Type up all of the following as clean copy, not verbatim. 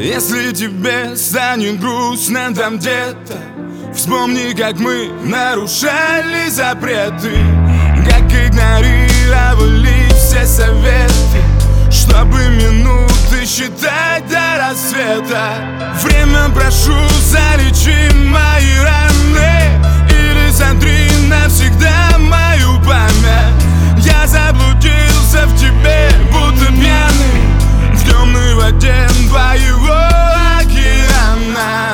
Если тебе станет грустно там где-то, вспомни, как мы нарушали запреты, как игнорировали все советы, чтобы минуты считать до рассвета. Время, прошу, залечи мои раны, или сотри навсегда мою память. Я заблудился в тебе, будто пьяный в темной воде твоего океана.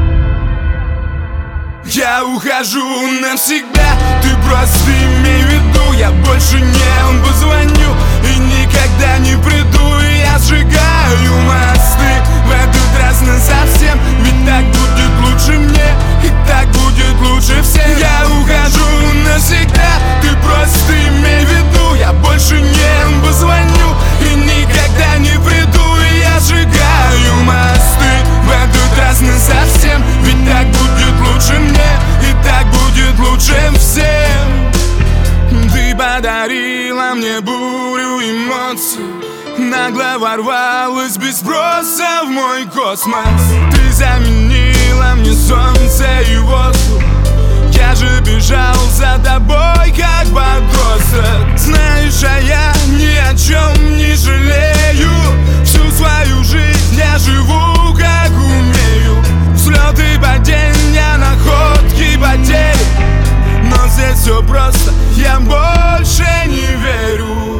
Я ухожу навсегда, ты просто имей в виду, я больше не позвоню и никогда не приду. И я сжигаю мосты в этот раз насовсем, ведь так будет лучше мне, и так будет лучше всем. Я ухожу навсегда, ты просто имей в виду, я больше не позвоню и никогда не приду. И я сжигаю мосты в этот раз насовсем, ведь так будет лучше мне, и так будет лучше всем. Ты подарила мне бурю эмоций, нагло ворвалась без спроса в мой космос. Ты заменила мне солнце и воздух, я же бежал за тобой как подросток. Знаешь, а я ни о чем не жалею, всю свою жизнь я живу как умею. Взлеты, падения, находки, потери, но здесь все просто, я больше не верю.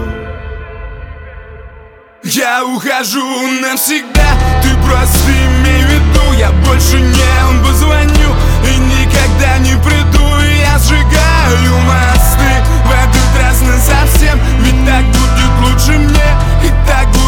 Я ухожу навсегда, ты просто имей в виду, я больше не позвоню и никогда не приду. И я сжигаю мосты в этот раз насовсем, ведь так будет лучше мне, и так будет